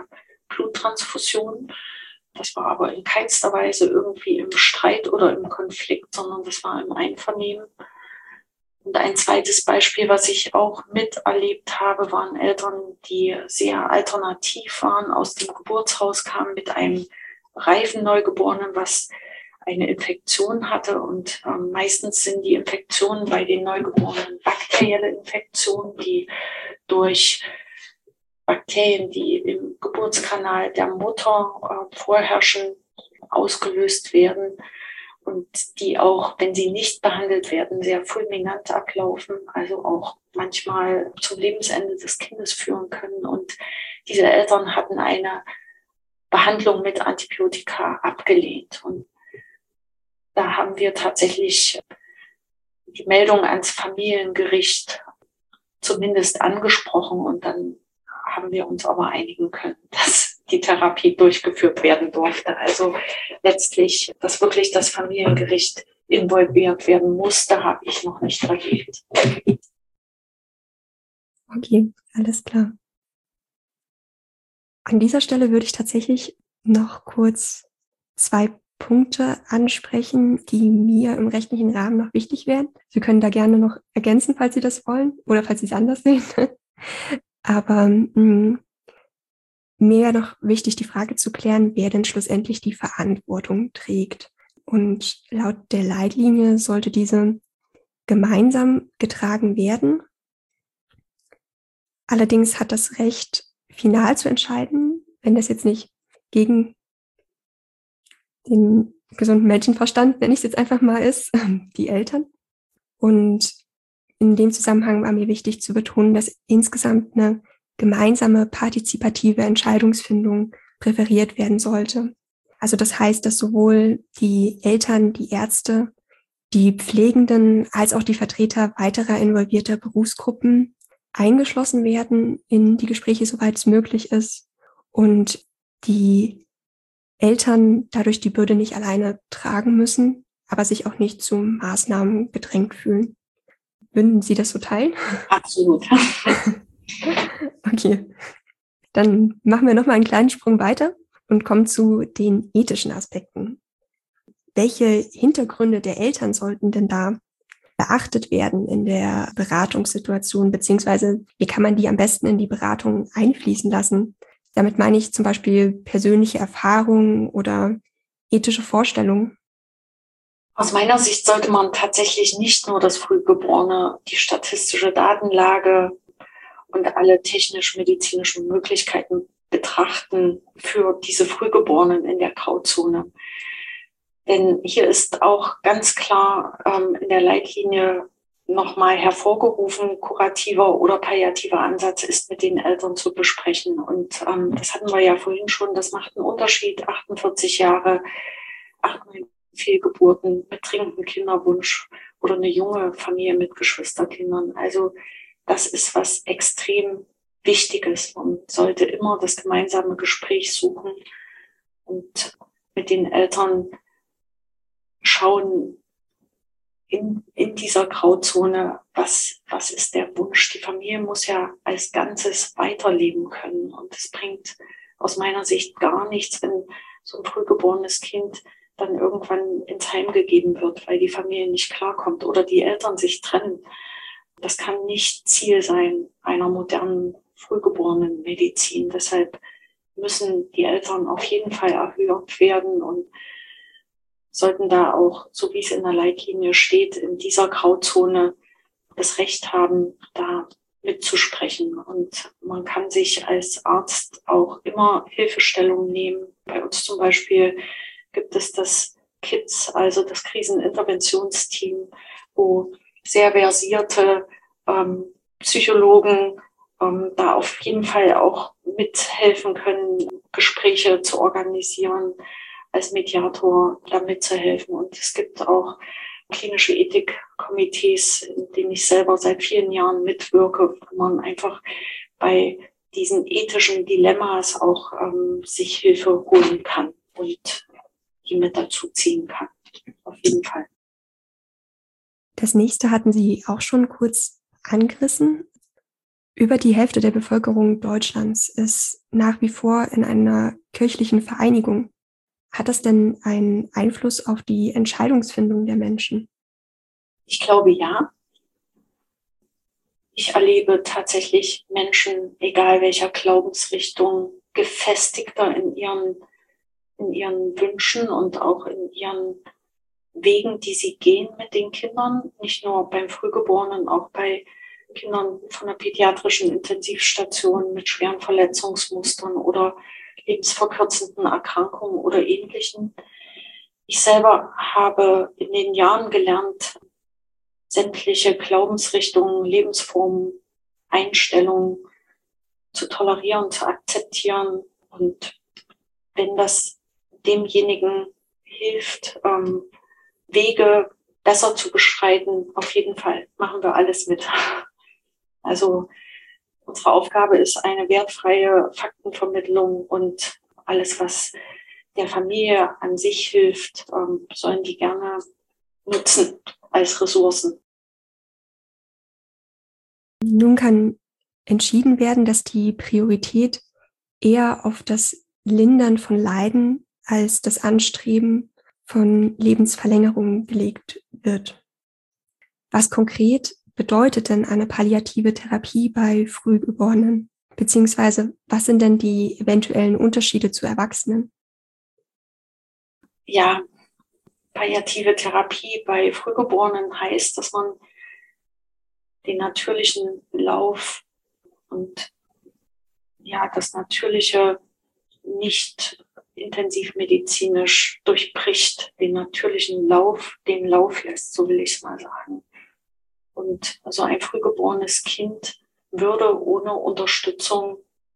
Bluttransfusion. Das war aber in keinster Weise irgendwie im Streit oder im Konflikt, sondern das war im Einvernehmen. Und ein zweites Beispiel, was ich auch miterlebt habe, waren Eltern, die sehr alternativ waren, aus dem Geburtshaus kamen mit einem reifen Neugeborenen, was eine Infektion hatte. Und äh, meistens sind die Infektionen bei den Neugeborenen bakterielle Infektionen, die durch Bakterien, die im Geburtskanal der Mutter äh, vorherrschen, ausgelöst werden und die auch, wenn sie nicht behandelt werden, sehr fulminant ablaufen, also auch manchmal zum Lebensende des Kindes führen können. Und diese Eltern hatten eine Behandlung mit Antibiotika abgelehnt. Und da haben wir tatsächlich die Meldung ans Familiengericht zumindest angesprochen und dann haben wir uns aber einigen können, dass die Therapie durchgeführt werden durfte. Also letztlich, dass wirklich das Familiengericht involviert werden musste, habe ich noch nicht erlebt. Okay, alles klar. An dieser Stelle würde ich tatsächlich noch kurz zwei Punkte ansprechen, die mir im rechtlichen Rahmen noch wichtig wären. Sie können da gerne noch ergänzen, falls Sie das wollen oder falls Sie es anders sehen. Aber mh, mir wäre noch wichtig, die Frage zu klären, wer denn schlussendlich die Verantwortung trägt. Und laut der Leitlinie sollte diese gemeinsam getragen werden. Allerdings hat das Recht, final zu entscheiden, wenn das jetzt nicht gegen den gesunden Menschenverstand, nenne ich es jetzt einfach mal, ist, die Eltern. Und in dem Zusammenhang war mir wichtig zu betonen, dass insgesamt eine gemeinsame partizipative Entscheidungsfindung präferiert werden sollte. Also das heißt, dass sowohl die Eltern, die Ärzte, die Pflegenden als auch die Vertreter weiterer involvierter Berufsgruppen eingeschlossen werden in die Gespräche, soweit es möglich ist, und die Eltern dadurch die Bürde nicht alleine tragen müssen, aber sich auch nicht zu Maßnahmen gedrängt fühlen. Würden Sie das so teilen? Absolut. Okay, dann machen wir nochmal einen kleinen Sprung weiter und kommen zu den ethischen Aspekten. Welche Hintergründe der Eltern sollten denn da beachtet werden in der Beratungssituation, beziehungsweise wie kann man die am besten in die Beratung einfließen lassen? Damit meine ich zum Beispiel persönliche Erfahrungen oder ethische Vorstellungen. Aus meiner Sicht sollte man tatsächlich nicht nur das Frühgeborene, die statistische Datenlage und alle technisch-medizinischen Möglichkeiten betrachten für diese Frühgeborenen in der Grauzone. Denn hier ist auch ganz klar ähm, in der Leitlinie nochmal hervorgerufen, kurativer oder palliativer Ansatz ist mit den Eltern zu besprechen. Und ähm, das hatten wir ja vorhin schon, das macht einen Unterschied, achtundvierzig Jahre, acht, neun Fehlgeburten mit dringendem Kinderwunsch oder eine junge Familie mit Geschwisterkindern. Also das ist was extrem Wichtiges. Man sollte immer das gemeinsame Gespräch suchen und mit den Eltern schauen, in, in dieser Grauzone, was, was ist der Wunsch? Die Familie muss ja als Ganzes weiterleben können. Und es bringt aus meiner Sicht gar nichts, wenn so ein frühgeborenes Kind dann irgendwann ins Heim gegeben wird, weil die Familie nicht klarkommt oder die Eltern sich trennen. Das kann nicht Ziel sein einer modernen frühgeborenen Medizin. Deshalb müssen die Eltern auf jeden Fall erhört werden und sollten da auch, so wie es in der Leitlinie steht, in dieser Grauzone das Recht haben, da mitzusprechen. Und man kann sich als Arzt auch immer Hilfestellung nehmen. Bei uns zum Beispiel gibt es das K I T S, also das Kriseninterventionsteam, wo sehr versierte ähm, Psychologen ähm, da auf jeden Fall auch mithelfen können, Gespräche zu organisieren, als Mediator da mitzuhelfen. Und es gibt auch klinische Ethikkomitees, in denen ich selber seit vielen Jahren mitwirke, wo man einfach bei diesen ethischen Dilemmas auch ähm, sich Hilfe holen kann und die mit dazu ziehen kann. Auf jeden Fall. Das nächste hatten Sie auch schon kurz angerissen. Über die Hälfte der Bevölkerung Deutschlands ist nach wie vor in einer kirchlichen Vereinigung. Hat das denn einen Einfluss auf die Entscheidungsfindung der Menschen? Ich glaube, ja. Ich erlebe tatsächlich Menschen, egal welcher Glaubensrichtung, gefestigter in ihren, in ihren Wünschen und auch in ihren Wegen, die sie gehen mit den Kindern. Nicht nur beim Frühgeborenen, auch bei Kindern von der pädiatrischen Intensivstation mit schweren Verletzungsmustern oder lebensverkürzenden Erkrankungen oder Ähnlichem. Ich selber habe in den Jahren gelernt, sämtliche Glaubensrichtungen, Lebensformen, Einstellungen zu tolerieren, zu akzeptieren. Und wenn das demjenigen hilft, ähm, Wege besser zu beschreiten, auf jeden Fall machen wir alles mit. Also unsere Aufgabe ist eine wertfreie Faktenvermittlung und alles, was der Familie an sich hilft, ähm, sollen die gerne nutzen als Ressourcen. Nun kann entschieden werden, dass die Priorität eher auf das Lindern von Leiden als das Anstreben von Lebensverlängerung gelegt wird. Was konkret bedeutet denn eine palliative Therapie bei Frühgeborenen? Beziehungsweise was sind denn die eventuellen Unterschiede zu Erwachsenen? Ja, palliative Therapie bei Frühgeborenen heißt, dass man den natürlichen Lauf und ja, das Natürliche nicht intensivmedizinisch durchbricht, den natürlichen Lauf, den Lauf lässt, so will ich es mal sagen. Und so ein frühgeborenes Kind würde ohne Unterstützung,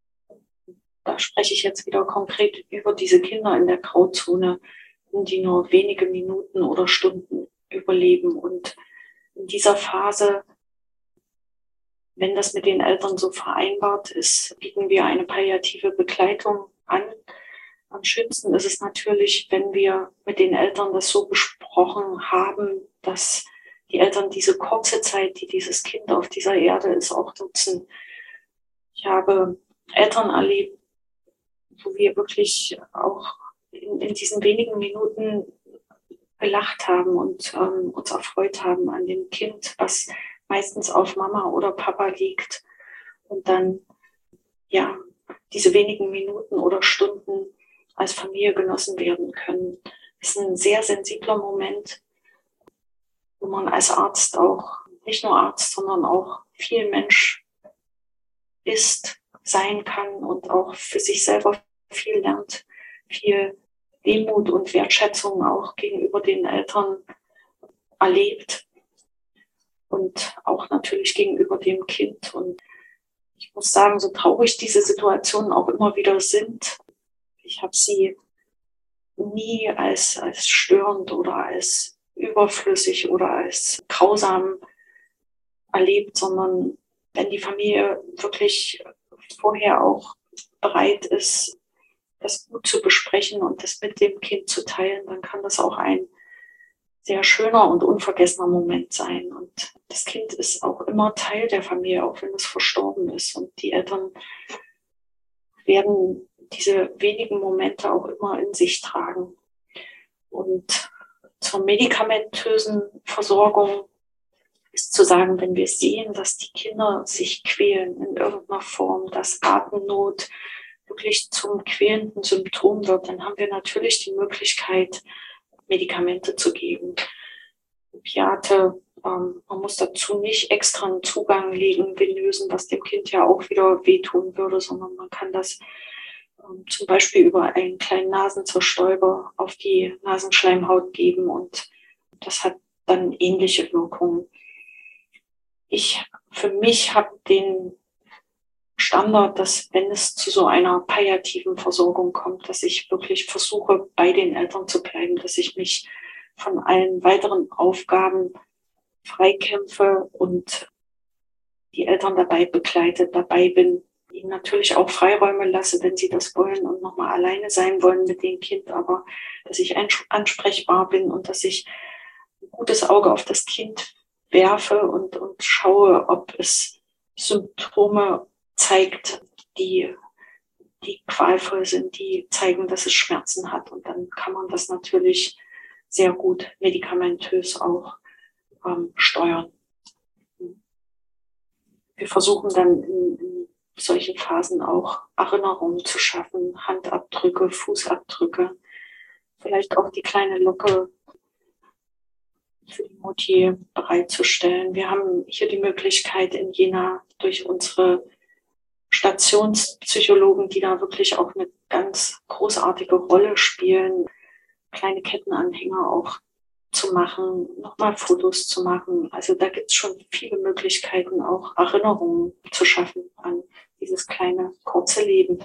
da spreche ich jetzt wieder konkret über diese Kinder in der Grauzone, die nur wenige Minuten oder Stunden überleben. Und in dieser Phase, wenn das mit den Eltern so vereinbart ist, bieten wir eine palliative Begleitung an. Am schönsten ist es natürlich, wenn wir mit den Eltern das so besprochen haben, dass die Eltern diese kurze Zeit, die dieses Kind auf dieser Erde ist, auch nutzen. Ich habe Eltern erlebt, wo wir wirklich auch in, in diesen wenigen Minuten gelacht haben und ähm, uns erfreut haben an dem Kind, was meistens auf Mama oder Papa liegt. Und dann, ja, diese wenigen Minuten oder Stunden als Familie genossen werden können. Das ist ein sehr sensibler Moment, wo man als Arzt auch, nicht nur Arzt, sondern auch viel Mensch ist, sein kann und auch für sich selber viel lernt, viel Demut und Wertschätzung auch gegenüber den Eltern erlebt und auch natürlich gegenüber dem Kind. Und ich muss sagen, so traurig diese Situationen auch immer wieder sind, ich habe sie nie als, als störend oder als überflüssig oder als grausam erlebt, sondern wenn die Familie wirklich vorher auch bereit ist, das gut zu besprechen und das mit dem Kind zu teilen, dann kann das auch ein sehr schöner und unvergessener Moment sein. Und das Kind ist auch immer Teil der Familie, auch wenn es verstorben ist. Und die Eltern werden diese wenigen Momente auch immer in sich tragen. Und zur medikamentösen Versorgung ist zu sagen, wenn wir sehen, dass die Kinder sich quälen in irgendeiner Form, dass Atemnot wirklich zum quälenden Symptom wird, dann haben wir natürlich die Möglichkeit, Medikamente zu geben. Opiate, ähm, man muss dazu nicht extra einen Zugang legen, venösen, was dem Kind ja auch wieder wehtun würde, sondern man kann das ähm, zum Beispiel über einen kleinen Nasenzerstäuber auf die Nasenschleimhaut geben und das hat dann ähnliche Wirkungen. Ich für mich habe den Standard, dass wenn es zu so einer palliativen Versorgung kommt, dass ich wirklich versuche, bei den Eltern zu bleiben, dass ich mich von allen weiteren Aufgaben freikämpfe und die Eltern dabei begleite, dabei bin, ihnen natürlich auch Freiräume lasse, wenn sie das wollen und nochmal alleine sein wollen mit dem Kind, aber dass ich ansprechbar bin und dass ich ein gutes Auge auf das Kind werfe und, und schaue, ob es Symptome zeigt, die, die qualvoll sind, die zeigen, dass es Schmerzen hat. Und dann kann man das natürlich sehr gut medikamentös auch ähm, steuern. Wir versuchen dann in, in solchen Phasen auch Erinnerungen zu schaffen, Handabdrücke, Fußabdrücke, vielleicht auch die kleine Locke für die Mutti bereitzustellen. Wir haben hier die Möglichkeit in Jena durch unsere Stationspsychologen, die da wirklich auch eine ganz großartige Rolle spielen, kleine Kettenanhänger auch zu machen, nochmal Fotos zu machen. Also da gibt es schon viele Möglichkeiten, auch Erinnerungen zu schaffen an dieses kleine, kurze Leben.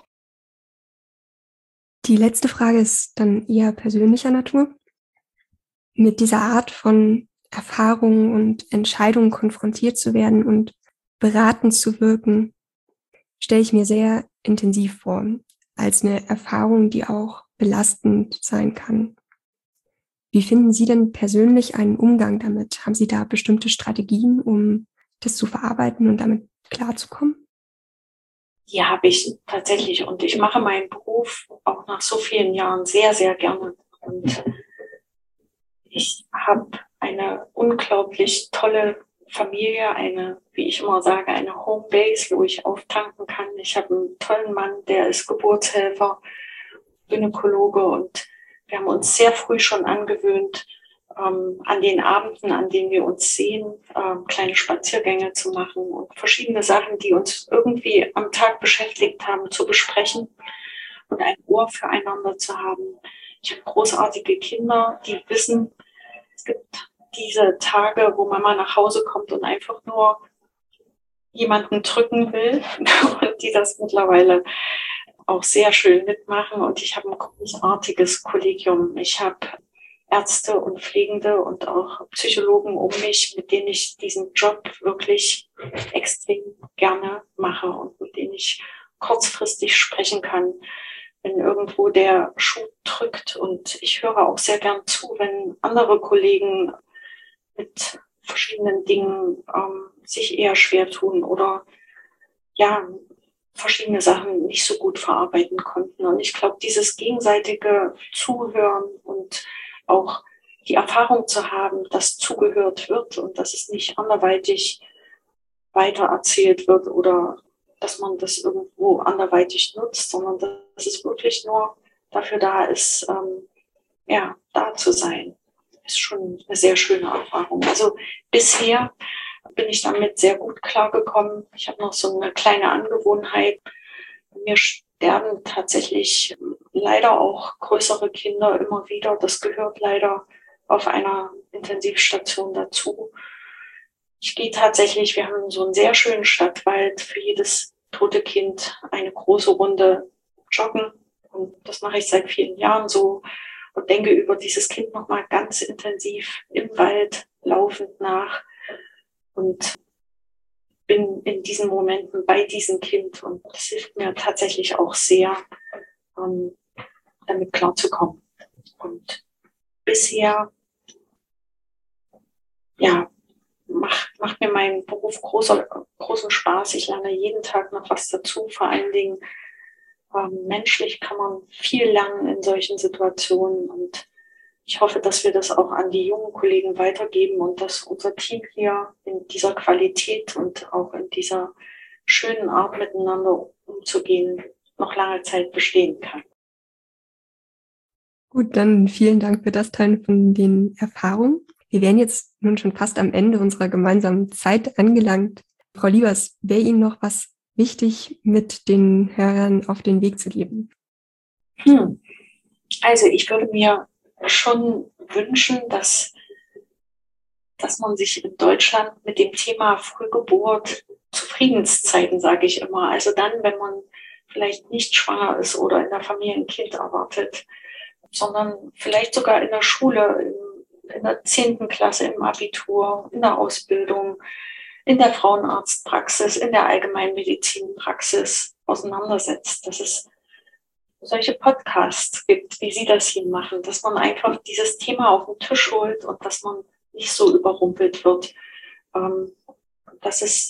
Die letzte Frage ist dann eher persönlicher Natur. Mit dieser Art von Erfahrungen und Entscheidungen konfrontiert zu werden und beratend zu wirken, stelle ich mir sehr intensiv vor, als eine Erfahrung, die auch belastend sein kann. Wie finden Sie denn persönlich einen Umgang damit? Haben Sie da bestimmte Strategien, um das zu verarbeiten und damit klarzukommen? Ja, habe ich tatsächlich. Und ich mache meinen Beruf auch nach so vielen Jahren sehr, sehr gerne. Und ich habe eine unglaublich tolle Familie, eine, wie ich immer sage, eine Homebase, wo ich auftanken kann. Ich habe einen tollen Mann, der ist Geburtshelfer, Gynäkologe, und wir haben uns sehr früh schon angewöhnt, ähm, an den Abenden, an denen wir uns sehen, ähm, kleine Spaziergänge zu machen und verschiedene Sachen, die uns irgendwie am Tag beschäftigt haben, zu besprechen und ein Ohr füreinander zu haben. Ich habe großartige Kinder, die wissen, es gibt diese Tage, wo Mama nach Hause kommt und einfach nur jemanden drücken will und die das mittlerweile auch sehr schön mitmachen. Und ich habe ein großartiges Kollegium. Ich habe Ärzte und Pflegende und auch Psychologen um mich, mit denen ich diesen Job wirklich extrem gerne mache und mit denen ich kurzfristig sprechen kann, wenn irgendwo der Schuh drückt. Und ich höre auch sehr gern zu, wenn andere Kollegen mit verschiedenen Dingen ähm, sich eher schwer tun oder ja, verschiedene Sachen nicht so gut verarbeiten konnten. Und ich glaube, dieses gegenseitige Zuhören und auch die Erfahrung zu haben, dass zugehört wird und dass es nicht anderweitig weitererzählt wird oder dass man das irgendwo anderweitig nutzt, sondern dass es wirklich nur dafür da ist, ähm, ja, da zu sein, ist schon eine sehr schöne Erfahrung. Also bisher bin ich damit sehr gut klargekommen. Ich habe noch so eine kleine Angewohnheit. Mir sterben tatsächlich leider auch größere Kinder immer wieder. Das gehört leider auf einer Intensivstation dazu. Ich gehe tatsächlich, wir haben so einen sehr schönen Stadtwald, für jedes tote Kind eine große Runde joggen. Und das mache ich seit vielen Jahren so und denke über dieses Kind nochmal ganz intensiv im Wald laufend nach und bin in diesen Momenten bei diesem Kind. Und das hilft mir tatsächlich auch sehr, ähm, damit klarzukommen. Und bisher, ja, macht, macht mir mein Beruf großer, großen Spaß. Ich lerne jeden Tag noch was dazu. Vor allen Dingen ähm, menschlich kann man viel lernen in solchen Situationen. Und ich hoffe, dass wir das auch an die jungen Kollegen weitergeben und dass unser Team hier in dieser Qualität und auch in dieser schönen Art miteinander umzugehen noch lange Zeit bestehen kann. Gut, dann vielen Dank für das Teilen von den Erfahrungen. Wir wären jetzt nun schon fast am Ende unserer gemeinsamen Zeit angelangt. Frau Liebers, wäre Ihnen noch was wichtig, mit den Hörern auf den Weg zu geben? Hm. Also ich würde mir schon wünschen, dass, dass man sich in Deutschland mit dem Thema Frühgeburt zu Friedenszeiten, sage ich immer, also dann, wenn man vielleicht nicht schwanger ist oder in der Familie ein Kind erwartet, sondern vielleicht sogar in der Schule, in, in der zehnten Klasse, im Abitur, in der Ausbildung, in der Frauenarztpraxis, in der Allgemeinmedizinpraxis auseinandersetzt, dass es solche Podcasts gibt, wie Sie das hier machen, dass man einfach dieses Thema auf den Tisch holt und dass man nicht so überrumpelt wird. Ähm, dass es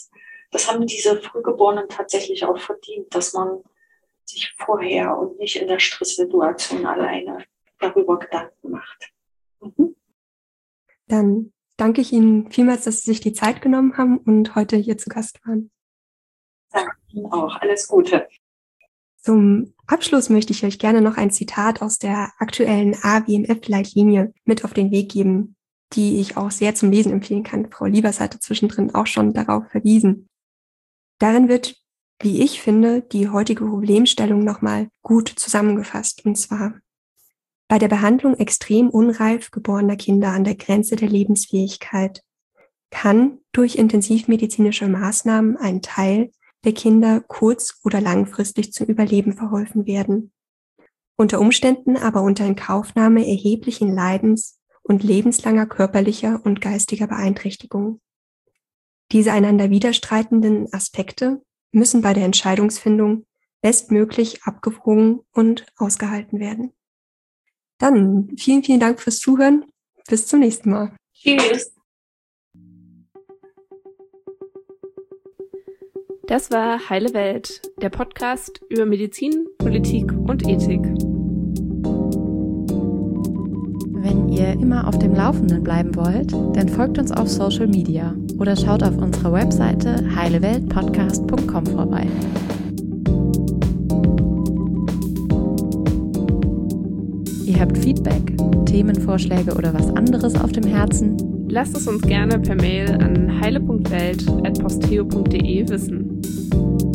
das haben diese Frühgeborenen tatsächlich auch verdient, dass man sich vorher und nicht in der Stresssituation alleine darüber Gedanken macht. Mhm. Dann danke ich Ihnen vielmals, dass Sie sich die Zeit genommen haben und heute hier zu Gast waren. Danke Ihnen auch. Alles Gute. Zum Abschluss möchte ich euch gerne noch ein Zitat aus der aktuellen A W M F-Leitlinie mit auf den Weg geben, die ich auch sehr zum Lesen empfehlen kann. Frau Liebers hatte zwischendrin auch schon darauf verwiesen. Darin wird, wie ich finde, die heutige Problemstellung nochmal gut zusammengefasst. Und zwar: Bei der Behandlung extrem unreif geborener Kinder an der Grenze der Lebensfähigkeit kann durch intensivmedizinische Maßnahmen ein Teil der Kinder kurz- oder langfristig zum Überleben verholfen werden. Unter Umständen aber unter Inkaufnahme erheblichen Leidens und lebenslanger körperlicher und geistiger Beeinträchtigung. Diese einander widerstreitenden Aspekte müssen bei der Entscheidungsfindung bestmöglich abgewogen und ausgehalten werden. Dann vielen, vielen Dank fürs Zuhören. Bis zum nächsten Mal. Tschüss. Das war Heile Welt, der Podcast über Medizin, Politik und Ethik. Wenn ihr immer auf dem Laufenden bleiben wollt, dann folgt uns auf Social Media oder schaut auf unserer Webseite heile welt podcast punkt com vorbei. Ihr habt Feedback, Themenvorschläge oder was anderes auf dem Herzen? Lasst es uns gerne per Mail an heile punkt welt at posteo punkt de wissen.